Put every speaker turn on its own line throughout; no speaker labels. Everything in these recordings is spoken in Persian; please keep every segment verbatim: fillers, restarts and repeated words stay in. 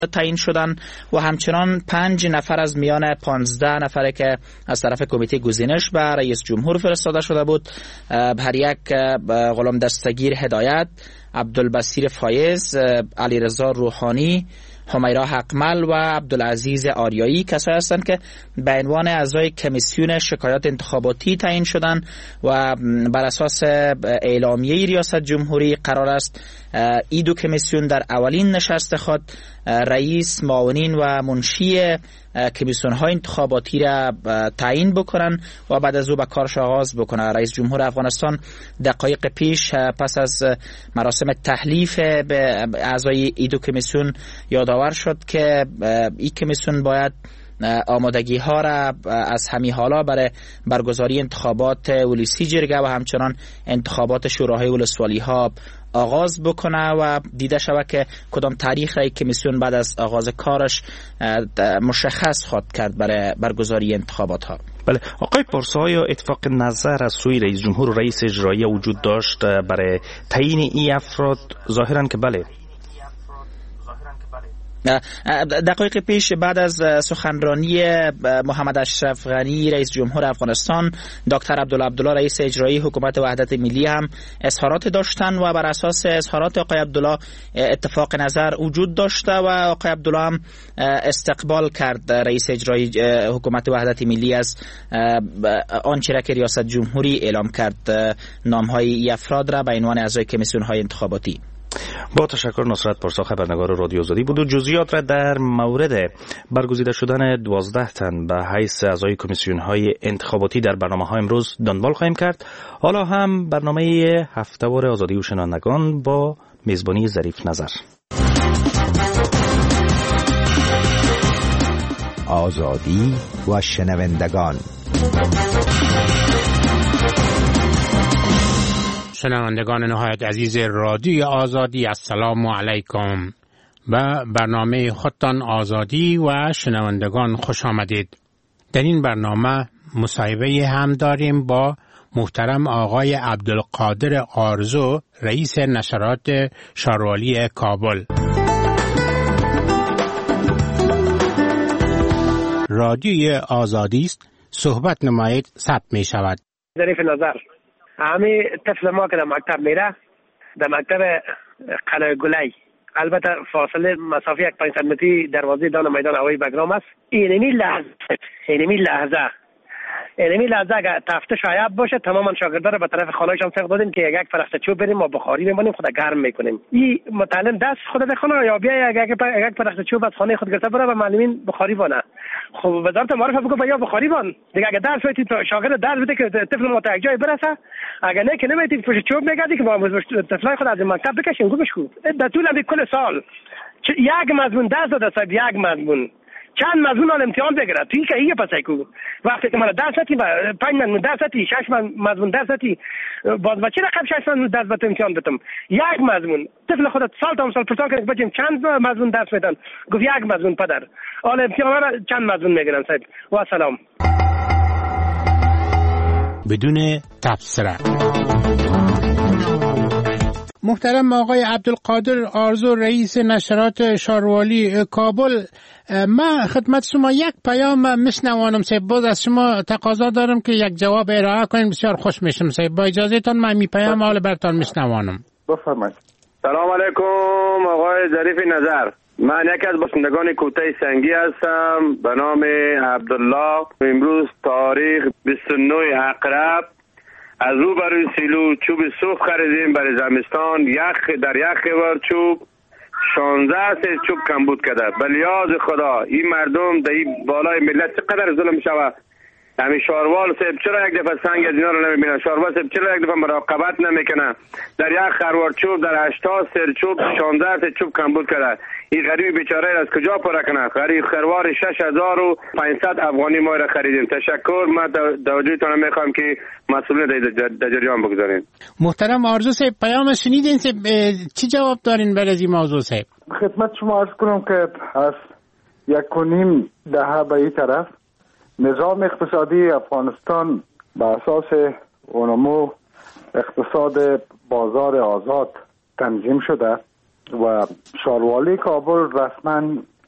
تعیین شدن و همچنان پنج نفر از میان پانزده نفره که از طرف کمیته گزینش به رئیس جمهور فرستاده شده بود، هر یک غلام دستگیر هدایت، عبدالبصیر فایز، علیرضا روحانی، همیرا حقمل و عبدالعزیز آریایی کسایی هستند که به عنوان اعضای کمیسیون شکایات انتخاباتی تعیین شدند و بر اساس اعلامیه ریاست جمهوری قرار است این دو کمیسیون در اولین نشست خود رئیس، معاونین و منشی کمیسیون های انتخاباتی را تعیین بکنن و بعد از او به کارش آغاز بکنه. رئیس جمهور افغانستان دقایق پیش پس از مراسم تحلیف به اعضای این دو کمیسیون یادآور شد که این کمیسیون باید آمادگی ها را از همین حالا برای برگزاری انتخابات ولسی جرگه و همچنان انتخابات شوراهای ولسوالی ها آغاز بکنه و دیده شود که کدام تاریخ را کمیسیون بعد از آغاز کارش مشخص خواهد کرد برای برگزاری انتخابات ها.
بله آقای پارسا، یا اتفاق نظر از سوی رئیس جمهور و رئیس اجرایی وجود داشت برای تعیین این افراد؟ ظاهرا که بله.
دقایق پیش بعد از سخنرانی محمد اشرف غنی رئیس جمهور افغانستان، دکتر عبدالله عبدالله رئیس اجرایی حکومت وحدت ملی هم اظهارات داشتن و بر اساس اظهارات آقای عبدالله اتفاق نظر وجود داشته و آقای عبدالله هم استقبال کرد رئیس اجرایی حکومت وحدت ملی از آنچه را که ریاست جمهوری اعلام کرد، نام‌های افراد را به عنوان اعضای کمیسیون‌های انتخاباتی.
با تشکر. نصرت پارسا، خبرنگار رادیو آزادی بود و جزئیات را در مورد برگزیده شدن دوازده تن به حیث اعضای کمیسیون‌های انتخاباتی در برنامه‌های امروز دنبال خواهیم کرد. حالا هم برنامه هفته‌وار آزادی و شنوندگان با میزبانی ظریف نظر.
آزادی و شنوندگان.
شنوندگان نهایت عزیز رادیو آزادی، السلام علیکم. به برنامه خودتان آزادی و شنوندگان خوش آمدید. در این برنامه مصاحبه هم داریم با محترم آقای عبدالقادر آرزو، رئیس نشرات شاروالی کابل. رادیو آزادی است، صحبت نمایید ثبت می شود.
ظریف نظر، همه طفل ما که در مکتب میره، در مکتب قلعه گلی، البته فاصله مسافه یک پنج متری دروازه دان میدان هوایی بگرام است. اینمی لحظه اینمی لحظه اینمی لحظه اگر تفتیش عیب باشه، تماما شاگردا رو به طرف خانه‌شان سوق دادیم که یک فرسته چوب بریم و بخاری بمونیم، خود گرم میکنیم. این متعلم دست خود به خانه یا بیا یک یک فرسته چوب از خانه خود گرفته بره و معلمین بخاری بونه. خب وزارت معارف بگو یا بخاری بون دیگه. اگه درس بدید تو شاگرد درس بده که طفل ما تا یک جای برسه، اگه نه که نمیتید پشت چوب میگردی که با طفلای خود از مکتب بکشین گوش کو. در طول کل سال یک مضمون درس داده صاحب، یک مضمون چند مضمون ال امتحان بگیره توی که ایه پسای کو. وقتی که من درس اتی پنج مضمون درس اتی شش مضمون درس اتی باز بچه رقم شش مضمون درس بده امتحان بدم. یک مضمون طفل خودت سال تا سال پرتون کنه بچم چند مضمون درس میدن، گفت یک مضمون پدر. ال امتحان را چند مضمون میگیرن صاحب. و سلام.
بدون تفسیر. محترم آقای عبدالقادر آرزو، رئیس نشرات شاروالی کابل، من خدمت شما یک پیام میشنوانم صاحب. باز از شما تقاضا دارم که یک جواب ارائه کنین، بسیار خوش میشم صاحب. با اجازهتان من می پیام حال برتان میشنوانم.
بفرمایید. سلام علیکم آقای ظریف نظر. من یکی از باشندگان کوته سنگی هستم به نام عبدالله. امروز تاریخ بیست و نه عقرب از او برای سیلو چوب صوف خریدیم برای زمستان. یخ در یخ بار چوب شانزده سه چوب کمبود کرده. بلیاز خدا این مردم در این بالای ملت چقدر ظلم شود. همین شاروال صاحب چرا یک دفعه سنگ از اینا رو نمیبینه؟ شاروال صاحب چرا یک دفعه مراقبت نمیکنه؟ در یک خروار چوب در هشتاد سر چوب شانزده سه چوب کمبود کرده. این غریب بیچاره از کجا پاره کنه؟ غریب خروار شش هزار و پانصد افغانی ما را خریدیم. تشکر. من توجهتون میخوام که مسئولین در جریان بگذارین.
محترم آرزو صاحب، پیام شنیدین صاحب، چی جواب دارین برای این موضوع صاحب؟
خدمت شما عرض کنم که از یک و نیم دهه به این طرف نظام اقتصادی افغانستان به اساس نمو اقتصاد بازار آزاد تنظیم شده و شاروالی کابل رسما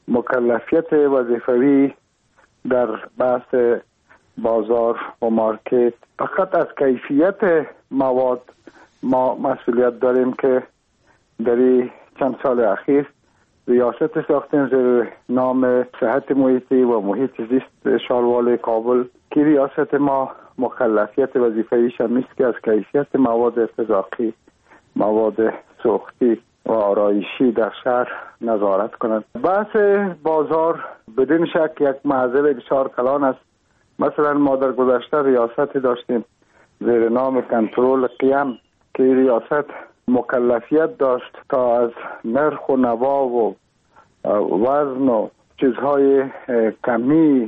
مکلفیت وظیفوی در بحث بازار و مارکت فقط از کیفیت مواد ما مسئولیت داریم که در چند سال اخیر ریاست ساختیم زیر نام صحت محیطی و محیط زیست شاروال کابل که ریاست ما مکلفیت وظیفه‌ایش همیست که از کیفیت مواد ارتزاقی، مواد سوختی و آرایشی در شهر نظارت کند. بحث بازار بدون شک یک معضل بسیار کلان است. مثلا ما در گذشته ریاست داشتیم زیر نام کنترل قیم که ریاست مکلفیت داشت تا از نرخ و نوا و وزن و چیزهای کمی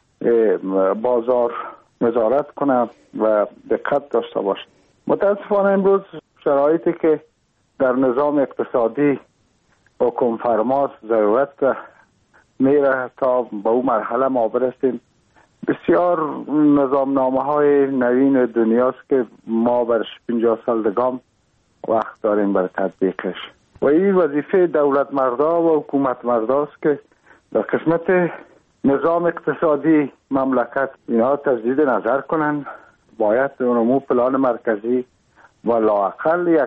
بازار نظارت کنه و دقت داشته باشه. متاسفانه امروز شرایطی که در نظام اقتصادی حکم فرماست ضرورت میره تا به اون مرحله ما برسیم. بسیار نظامنامه های نوین دنیاست که ما برش پنجاه سال دگام وقت داریم برای تطبیقش و این وظیفه دولت مردا و حکومت مرداست که در قسمت نظام اقتصادی مملکت اینها تجدید نظر کنن. باید نمو پلان مرکزی و لااقل یک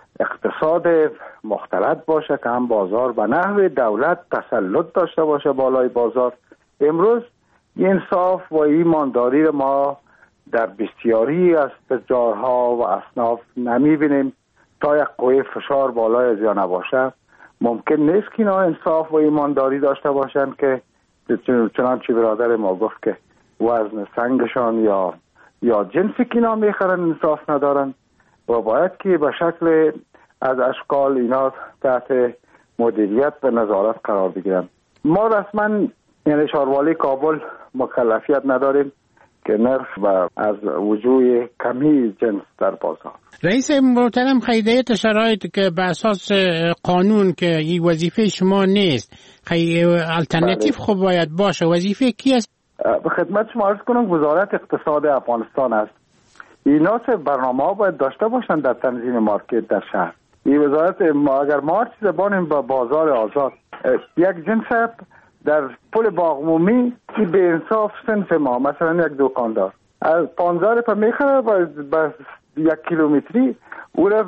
اقتصاد مختلط باشه که هم بازار به نحو دولت تسلط داشته باشه بالای بازار. امروز انصاف و ایمانداری ما در بسیاری از تجارها و اصناف نمیبینیم. تا یک قوه فشار بالای از یا نباشه ممکن نیست که اینا انصاف و ایمانداری داشته باشن که چنانچه برادر ما گفت که وزن سنگشان یا یا جنسی که اینا میخرن انصاف ندارن و باید که به شکل از اشکال اینا تحت مدیریت و نظارت قرار بگیرن. ما رسما یعنی شاروالی کابل مکلفیت نداریم که نرخ و از وجوه کمی جنس در بازار.
رئیس محترم، هدایت شرایط که به اساس قانون که این وظیفه شما نیست، خیلی الटरनेटिव خب باید باشه. وظیفه کی است؟
به خدمت شما عرض کنم وزارت اقتصاد افغانستان است. اینا سه برنامه ها باید داشته باشن در تنظیم مارکت در شهر. این وزارت ما اگر ما چیز بانیم با بازار آزاد یک جنس در پل باغمومی که به انصاف صنف ما مثلا یک دکاندار از پانزده روپه میخره با یک کیلومتری او را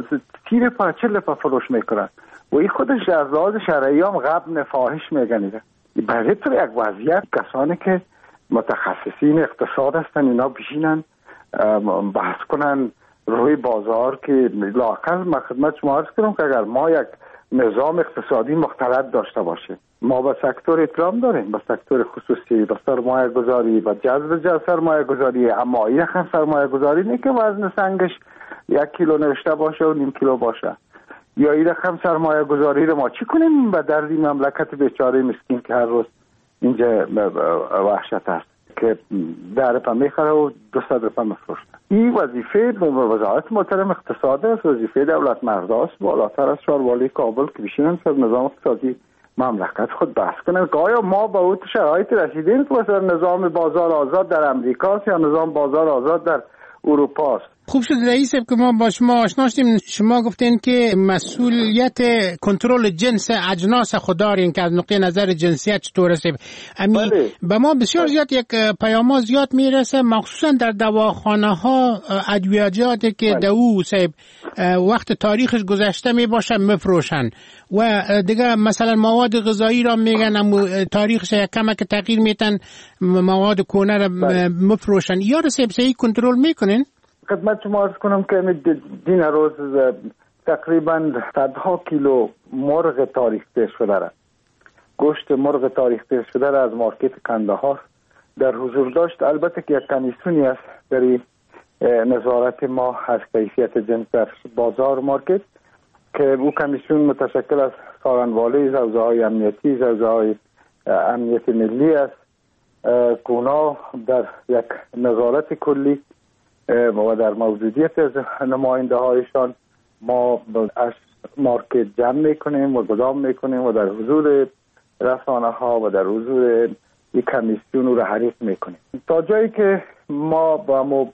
سی روپه چهل روپه فروش میکنن و این خودش از لحاظ شرعی هم غبن فاحش میگنیده. برای طور یک وضعیت کسانی که متخصصین اقتصاد هستن اینا بشینن بحث کنن روی بازار که لااقل من خدمت شما عرض کنم که اگر ما یک نظام اقتصادی مختلط داشته باشیم، ما با سکتور اطلاع داریم، با سکتور خصوصی، با سرمایه گذاری، با جذب جذب سرمایه گذاری، اما این رقم سرمایه گذاری نه که وزن سنگش یک کیلو نوشته باشه و نیم کیلو باشه. یا این رقم سرمایه گذاری رو ما چی کنیم به درد این مملکت بیچاره مسکین که هر روز اینجا وحشت است که ده روپه میخره و دویست روپه میفروشه. این وظیفه وزارت محترم اقتصاد است، وظیفه دولت مرداست بالاتر از شاروالی کابل که بشینن سر نظام اقتصادی مملکت خود بحث کنن که آیا ما با اون شرایط رسیدیم که مثلا نظام بازار آزاد در امریکا یا نظام بازار آزاد در اروپا است.
خوب شد رئیس که ما با شما آشنا شدیم. شما گفتین که مسئولیت کنترل جنس اجناس خود دارین که از نقطه نظر جنسیت چطور است. امی به ما بسیار زیاد یک پیام زیاد میرسه مخصوصا در دواخانه ها ادویه‌جاتی که دو صاحب وقت تاریخش گذشته می باشه میفروشن و دیگه مثلا مواد غذایی را میگن اما تاریخش کمه که تغییر میتن مواد کهنه را میفروشن. یا صاحب صحیح کنترل میکنین؟
خدمت شما عرض کنم که دین روز تقریبا صدها کیلو مرغ تاریخ‌ته شده را گوشت مرغ تاریخ‌ته شده را از مارکت کندهار در حضور داشت. البته که یک کمیسیونی است در نظارت ما از کیفیت جنس در بازار مارکت که او کمیسیون متشکل از سارنوالی حوزه های امنیتی، حوزه های امنیت ملی است که اونا در یک نظارت کلی و در موجودیت از نماینده هایشان ما از مارکت جمع میکنیم و گدام میکنیم و در حضور رسانه ها و در حضور یک کمیسیون رو حریف میکنیم تا جایی که ما با ما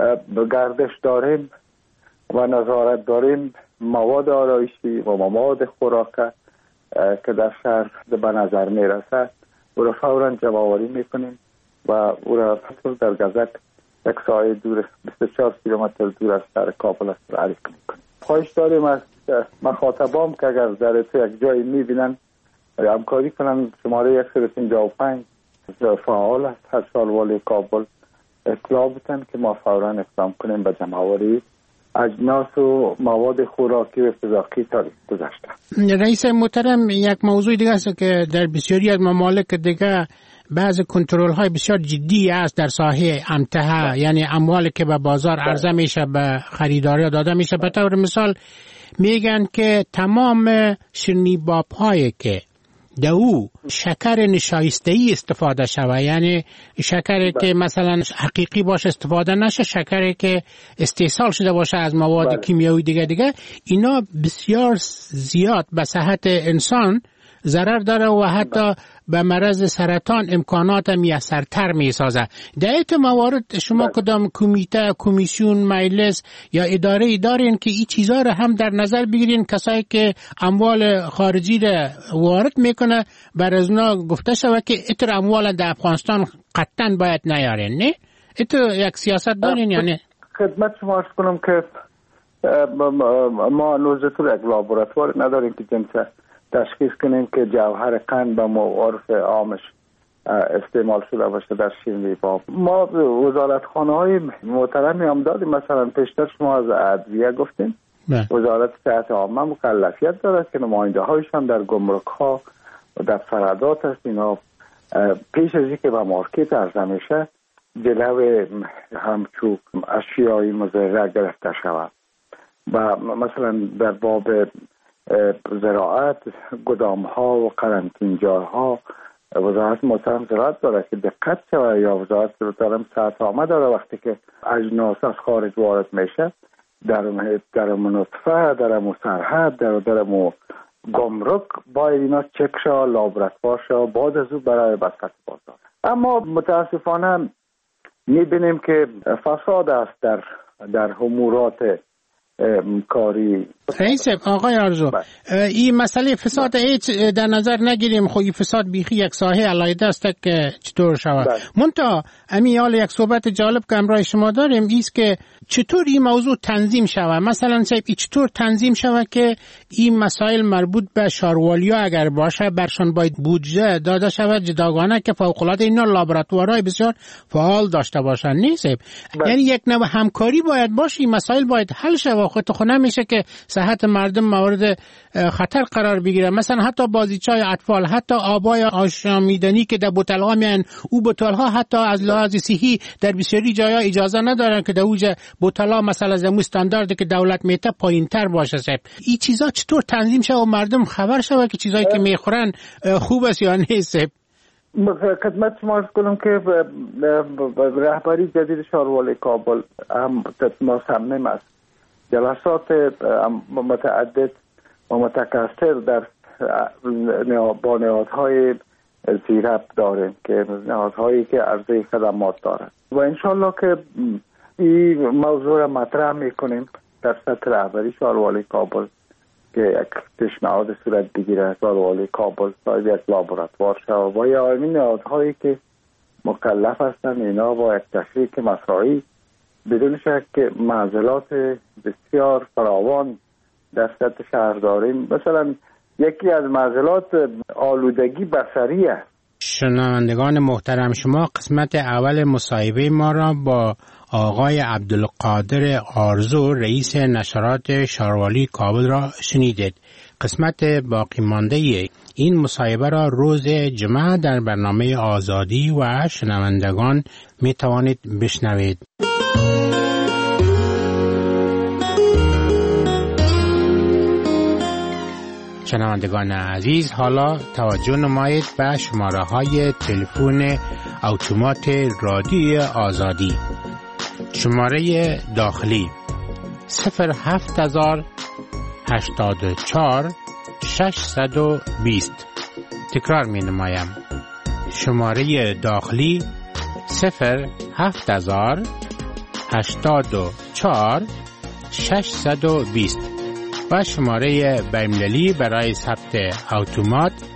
گردش داریم و نظارت داریم مواد آرایشی و مواد خوراکه که در شهر به نظر می رسد او را فوراً جمع‌آوری می کنیم و او را در گزک یک ساعت دور بیست و چهار کیلومتر دور از شهر کابل است تعریف می کنیم. خواهش داریم از مخاطبان که اگر در یک جایی می بینن همکاری کنن. شماره صفر پنجاه و پنج فعال است. هر سال والی کابل اطلاع بتن که ما فوراً اقدام کنیم به جمع‌آوری اجناس و مواد خوراکی و غذایی تاریخ گذشته.
رئیس محترم، یک موضوع دیگه است که در بسیاری از ممالک دیگه بعض کنترل های بسیار جدی است در ساحه امتحه، یعنی اموالی که به بازار عرضه میشه به خریداری داده میشه. به طور مثال میگن که تمام شیرینی‌باب هایی که دو شکر نشایسته‌ای استفاده شوه، یعنی شکری که مثلا حقیقی باشه استفاده نشه، شکری که استحصال شده باشه از مواد کیمیایی دیگه دیگه، اینا بسیار زیاد به صحت انسان ضرر داره و حتی به مرض سرطان امکانات میسرتر میسازه. در این موارد شما کدام کمیته، کمیسیون، مجلس یا اداره دارین که این چیزا رو هم در نظر بگیرین؟ کسایی که اموال خارجی را وارد میکنه بر از اونا گفته شود که اتر اموال در افغانستان قطعا باید نیارین، نه؟ اتر یک سیاست دارین یا نه؟
خدمت شما عرض کنم که ما نوزتور یک لابراتوار نداریم که جنسه تشخیص کنیم که جوهر قند به معارف عامش استعمال شده باشه در شیرینی‌باب. ما وزارتخانه های محترمی هم داریم. مثلا پیشتر شما از ادویه گفتیم، وزارت صحت عامه مکلفیت داره که نماینده هایشان در گمرک ها و در فرادات هست. اینا پیش از اینکه به مارکت عرضه میشه جلو همچون اشیایی مضر گرفته شود. و مثلا در باب زراعت، گدام ها و قرنطینه‌جاها وزارت محترم زراعت داره که دقت شود، یا وزارت محترم صحت عامه داره وقتی که اجناس از خارج وارد میشه در در نطفه، در سرحد، در در گمرک باید اینا چک شود، لابراتوار شود، بعد از او برای بساط بازار. اما متاسفانه میبینیم که فساد است در در امورات کاری.
رئیس آقای آرزو، این مسئله فساد هیچ در نظر نگیریم، خب این فساد بیخی یک ساحه علیحده است که چطور شود. منتها امی حال یک صحبت جالب که امروز شما داریم ایست که چطور این موضوع تنظیم شود. مثلا صاحب چطور تنظیم شود که این مسائل مربوط به شاروالی‌ها اگر باشه برشان باید بودجه داده شود جداگانه که فوق‌العاده اینا لابراتوارهای بسیار فعال داشته باشن، نیست؟ یعنی یک نوع همکاری باید باشه، این مسائل باید حل شود. خود خود نمیشه که صحت مردم مورد خطر قرار بگیره. مثلا حتی بازیچای اطفال، حتی آبای آشامیدنی که در بوتل‌ها میان، او بوتل‌ها حتی از لحاظ صحی در بسیاری جاها اجازه ندارن که در اوج بوتل‌ها مثلا از استانداردی که دولت میته پایین‌تر باشه. صاحب این چیزا چطور تنظیم شه و مردم خبر شوه که چیزایی که میخورن خوب است یا نیست؟
خدمت شما عرض کنم که رهبری جدید شاروالی کابل هم مصمم است جلسات متعدد و متکثر در با نهادهای زیرب داریم که نهادهایی که عرضه خدمات دارند و انشالله که این موضوع را مطرح میکنیم در سطح رهبری شاروالی کابل که یک پیشنهاد صورت بگیره شاروالی کابل صاحب یک لابراتوار شود و یا این نهادهایی که مکلف هستند اینا با یک تشریک مساعی بدون شک که معضلات بسیار فراوان در سطح شهر داریم. مثلا یکی از معضلات آلودگی بصری است.
شنوندگان محترم، شما قسمت اول مصاحبه ما را با آقای عبدالقادر آرزو رئیس نشرات شاروالی کابل را شنیدید. قسمت باقی مانده این مصاحبه را روز جمعه در برنامه آزادی و شنوندگان می توانید بشنوید. شنوندگان عزیز، حالا توجه نمایید به شماره های تلفن اتومات رادیوی آزادی. شماره داخلی صفر هفت هزار هشتاد و چهار ششصد و بیست. تکرار می نمایم. شماره داخلی صفر هفت هزار هشتاد و چهار ششصد و بیست. و شماره بین‌المللی برای ثبت اتومات